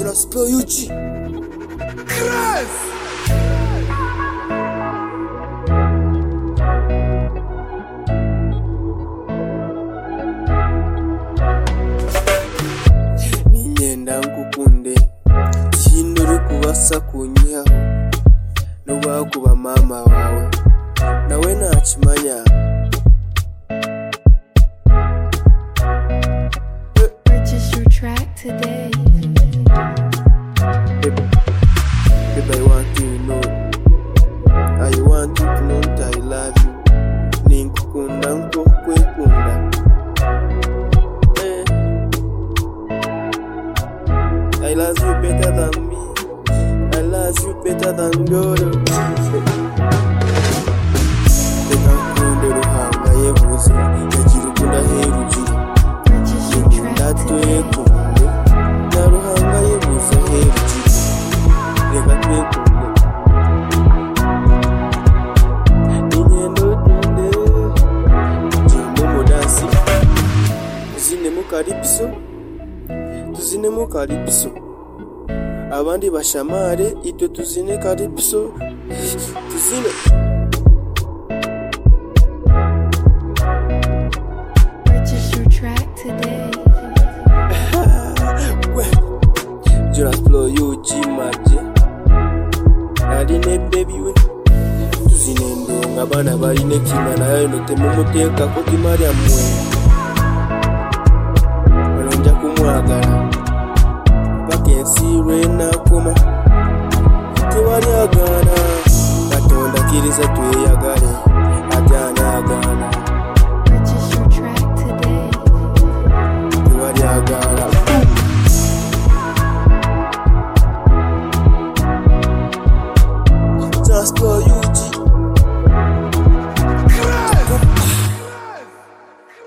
Jonas Pro UG Crazy. Ninyenda ngukunde sinuri kubasa kunyihaho nuba kuba mama wawe nawe nakimanya. Purchase your track today. Babe, I want you to know, I want you to know that I love you. Ninkukunda nko kwekunda. I love you better than me. I love you better than God. Reka nkunde ruhanga yebuze yagira ukunda herukire. Nikunda twekunde na ruhanga yebuze herukire. Reka twekunde ninyendo tende jimbo modasi tuzine mu karipiso abandi bashamare ito tuzine karipiso tuzine. Purchase your track today. Jonas Pro UG maje aline baby we tuzine ndonga bana baline kima nayo notemu muteka ko kimari amwe balonja kumwagala bakensi rena koma tewali agana katonda kiriza tuyagale.